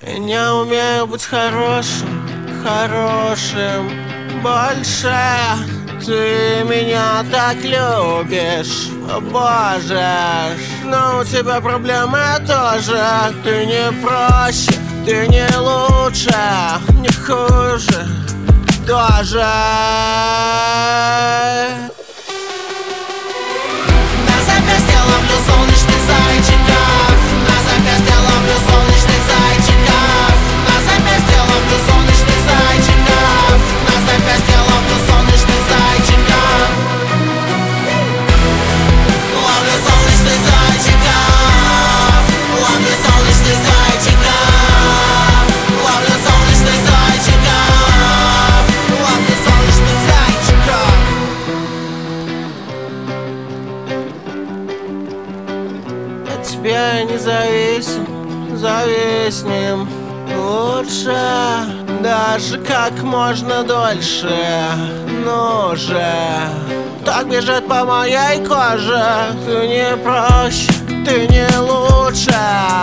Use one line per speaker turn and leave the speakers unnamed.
Не умею быть хорошим, хорошим больше. Ты меня так любишь, боже. Но у тебя проблемы тоже. Ты не проще, ты не лучше, не хуже тоже.
На запястье ловлю солнечных зайчиков. На запястье ловлю солнечных зайчиков. На запястье ловлю солнечных зайчиков. На запястье ловлю солнечных зайчиков. Ловлю солнечных зайчиков. Ловлю солнечных зайчиков. Ловлю солнечных зайчиков. Ловлю солнечных зайчиков.
От тебя я не зависим, зависнем лучше. Даже как можно дольше. Ну же, так бежит по моей коже. Ты не проще, ты не лучше.